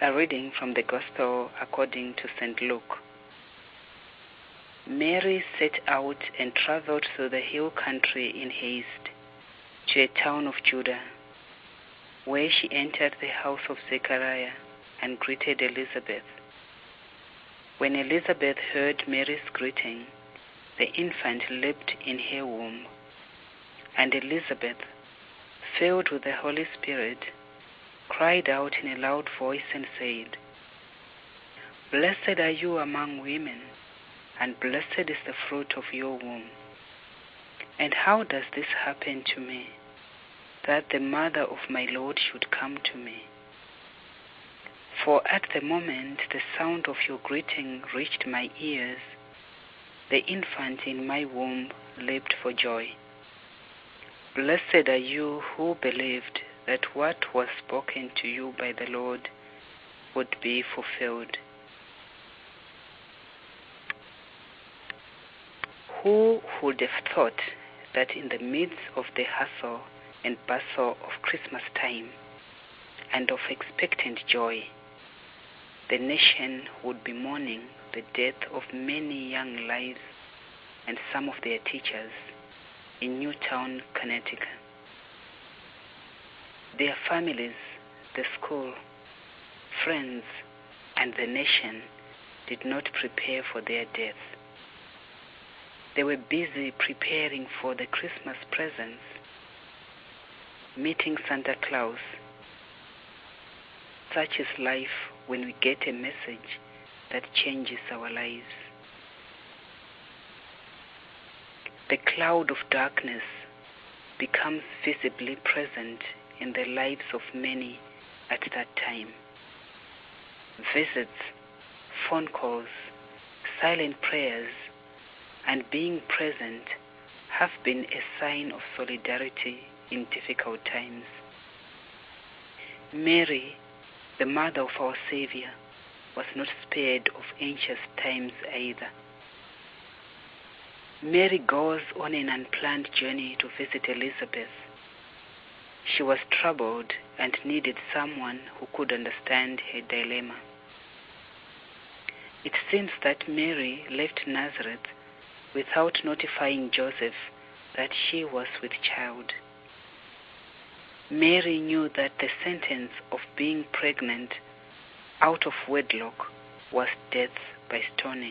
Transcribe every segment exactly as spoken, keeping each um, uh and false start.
A reading from the Gospel according to Saint Luke. Mary set out and traveled through the hill country in haste to a town of Judah, where she entered the house of Zechariah and greeted Elizabeth. When Elizabeth heard Mary's greeting, the infant leapt in her womb, and Elizabeth, filled with the Holy Spirit, cried out in a loud voice and said, "Blessed are you among women, and blessed is the fruit of your womb. And how does this happen to me, that the mother of my Lord should come to me? For at the moment the sound of your greeting reached my ears, the infant in my womb leaped for joy. Blessed are you who believed that what was spoken to you by the Lord would be fulfilled. Who would have thought that in the midst of the hustle and bustle of Christmas time and of expectant joy, the nation would be mourning the death of many young lives and some of their teachers in Newtown, Connecticut. Their families, the school, friends, and the nation did not prepare for their death. They were busy preparing for the Christmas presents, meeting Santa Claus. Such is life when we get a message that changes our lives. The cloud of darkness becomes visibly present in the lives of many at that time. Visits, phone calls, silent prayers, and being present have been a sign of solidarity in difficult times. Mary, the mother of our Savior, was not spared of anxious times either. Mary goes on an unplanned journey to visit Elizabeth. She was troubled and needed someone who could understand her dilemma. It seems that Mary left Nazareth without notifying Joseph that she was with child. Mary knew that the sentence of being pregnant out of wedlock was death by stoning.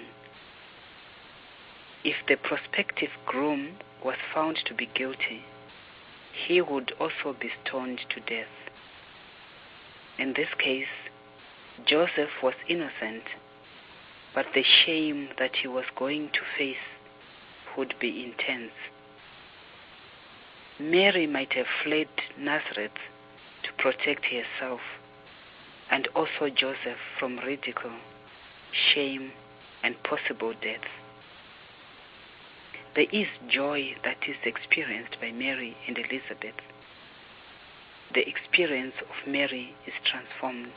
If the prospective groom was found to be guilty, he would also be stoned to death. In this case, Joseph was innocent, but the shame that he was going to face would be intense. Mary might have fled Nazareth to protect herself and also Joseph from ridicule, shame, and possible death. There is joy that is experienced by Mary and Elizabeth. The experience of Mary is transformed.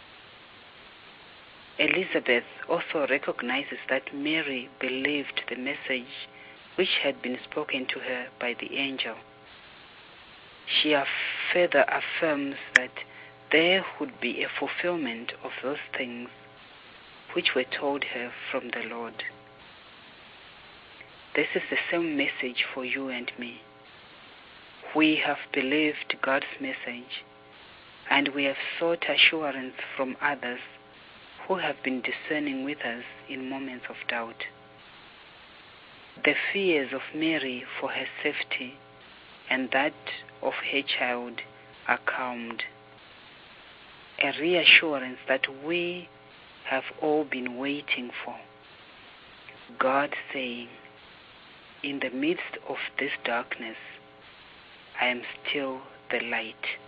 Elizabeth also recognizes that Mary believed the message which had been spoken to her by the angel. She further affirms that there would be a fulfillment of those things which were told her from the Lord. This is the same message for you and me. We have believed God's message, and we have sought assurance from others who have been discerning with us in moments of doubt. The fears of Mary for her safety and that of her child are calmed. A reassurance that we have all been waiting for. God saying, "In the midst of this darkness, I am still the light."